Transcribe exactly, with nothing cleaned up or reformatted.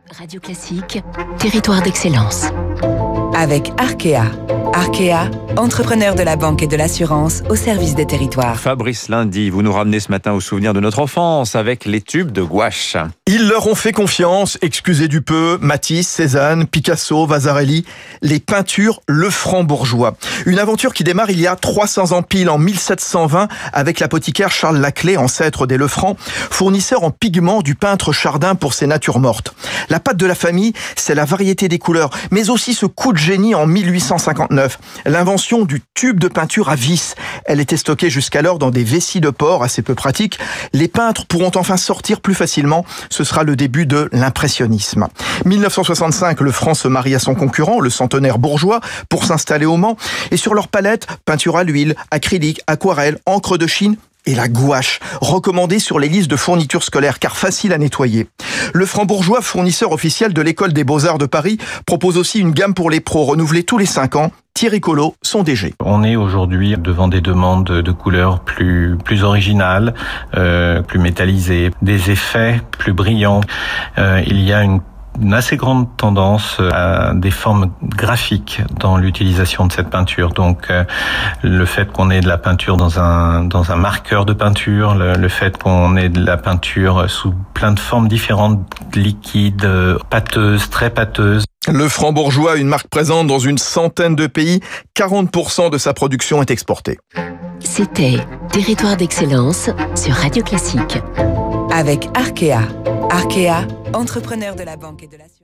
Radio Classique, territoire d'excellence. Avec Arkea. Arkea, entrepreneur de la banque et de l'assurance au service des territoires. Fabrice Lundy, vous nous ramenez ce matin au souvenir de notre enfance avec les tubes de gouache. Ils leur ont fait confiance, excusez du peu, Matisse, Cézanne, Picasso, Vasarely, les peintures Lefranc-Bourgeois. Une aventure qui démarre il y a trois cents ans pile, en mille sept cent vingt, avec l'apothicaire Charles Laclais, ancêtre des Lefranc, fournisseur en pigments du peintre Chardin pour ses natures mortes. La patte de la famille, c'est la variété des couleurs, mais aussi ce coup de génie en mille huit cent cinquante-neuf, l'invention du tube de peinture à vis. Elle était stockée jusqu'alors dans des vessies de porc, assez peu pratiques. Les peintres pourront enfin sortir plus facilement. Ce sera le début de l'impressionnisme. mille neuf cent soixante-cinq, Lefranc se marie à son concurrent, le centenaire bourgeois, pour s'installer au Mans. Et sur leur palette, peinture à l'huile, acrylique, aquarelle, encre de Chine et la gouache, recommandée sur les listes de fournitures scolaires car facile à nettoyer. Lefranc-Bourgeois, fournisseur officiel de l'École des Beaux-Arts de Paris, propose aussi une gamme pour les pros renouvelée tous les cinq ans. Thierry Collot, son D G. On est aujourd'hui devant des demandes de couleurs plus plus originales, euh, plus métallisées, des effets plus brillants. Euh, il y a une une assez grande tendance à des formes graphiques dans l'utilisation de cette peinture. Donc, euh, le fait qu'on ait de la peinture dans un dans un marqueur de peinture, le, le fait qu'on ait de la peinture sous plein de formes différentes, liquides, pâteuses, très pâteuses. Lefranc-Bourgeois, une marque présente dans une centaine de pays, quarante pour cent de sa production est exportée. C'était Territoire d'excellence sur Radio Classique. Avec Arkea. Arkea, entrepreneur de la banque et de l'assurance.